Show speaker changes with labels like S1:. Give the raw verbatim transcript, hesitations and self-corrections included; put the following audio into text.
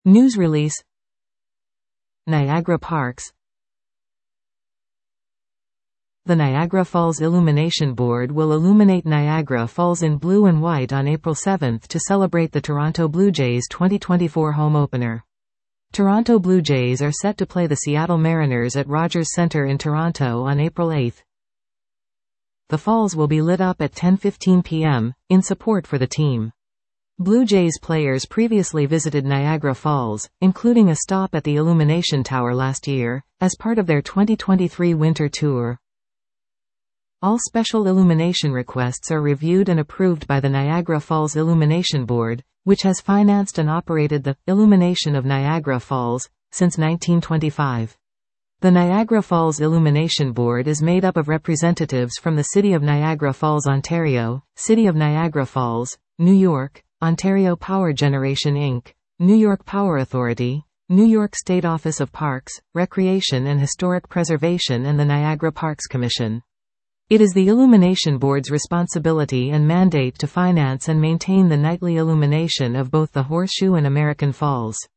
S1: News release. Niagara Parks. The Niagara Falls Illumination Board will illuminate Niagara Falls in blue and white on April seventh to celebrate the Toronto Blue Jays twenty twenty-four home opener. Toronto Blue Jays are set to play the Seattle Mariners at Rogers Centre in Toronto on April eighth. The falls will be lit up at ten fifteen p m, in support for the team. Blue Jays players previously visited Niagara Falls, including a stop at the Illumination Tower last year, as part of their twenty twenty-three winter tour. All special illumination requests are reviewed and approved by the Niagara Falls Illumination Board, which has financed and operated the Illumination of Niagara Falls since nineteen twenty-five. The Niagara Falls Illumination Board is made up of representatives from the City of Niagara Falls, Ontario, City of Niagara Falls, New York, Ontario Power Generation Incorporated, New York Power Authority, New York State Office of Parks, Recreation and Historic Preservation, and the Niagara Parks Commission. It is the Illumination Board's responsibility and mandate to finance and maintain the nightly illumination of both the Horseshoe and American Falls.